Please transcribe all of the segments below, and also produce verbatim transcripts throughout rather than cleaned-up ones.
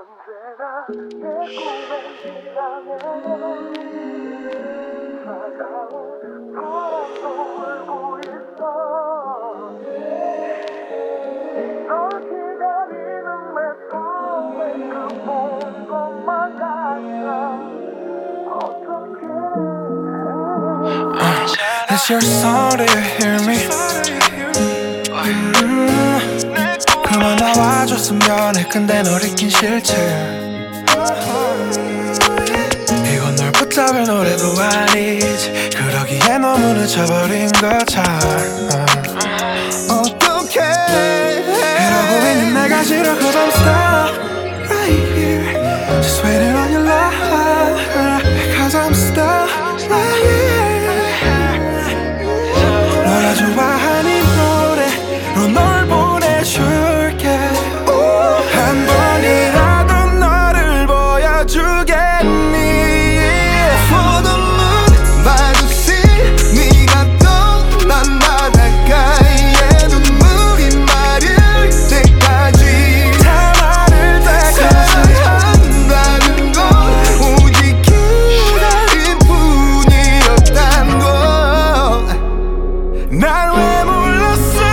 언제나 내 꿈에 지나면 차가운 바람도 불고 있어. 널 기다리는 내 손에 그 본 것만 같아. 어떻게 It's your song, do you hear me? 음, 그만 나와줬으면 해. 근데 널 잊긴 싫지. 이건 널 붙잡을 노래도 아니지. 그러기에 너무 늦어버린 거잖아. 어떡해 이러고 있는 내가 싫어. Cause I'm stuck right here just waiting on your love. Cause I'm stuck right here. 너가 좋아하는 노래로 널 보내줄게. 한 번이라도 너를 보여주겠니? For the moon by the sea 네가 떠난 바닷가에 눈물이 마를 때까지 다 마를 때까지 한다는 건 오직 기다림 뿐이었단 걸 날 왜 몰랐어?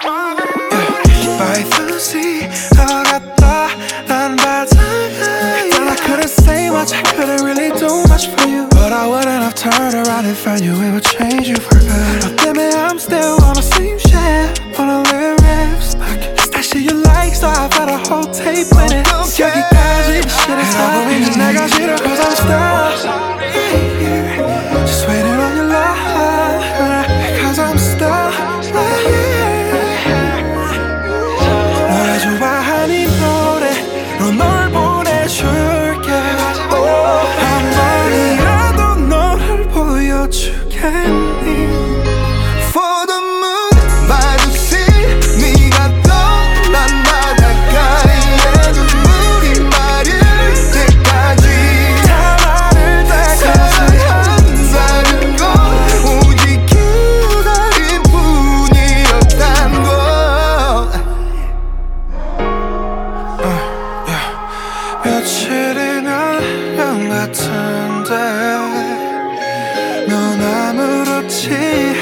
By the sea 걸었다 난 바다가에 And I couldn't say much, I couldn't really do much for you. But I wouldn't have turned around and found you. It would change you for good. 너 때문에 I'm still on the same shit. Wanna live stuck. It's that shit you like, so I bought a whole tape with it. 여기까지 the shit is 이러고 있는 내가 싫어. Cause I'm stuck right here just waiting on your love. Cause I'm stuck right here. 너가 좋아하는 노래로 널 보내줄게. 한 번이라도 너를 보여주겠니? For the moon by the sea 네가 떠난 바닷가에 눈물이 마를 때까지 다 마를 때까지 한다는 건 오직 기다림 뿐이었단 걸. 며칠이면 영 같은데 넌 아무렇지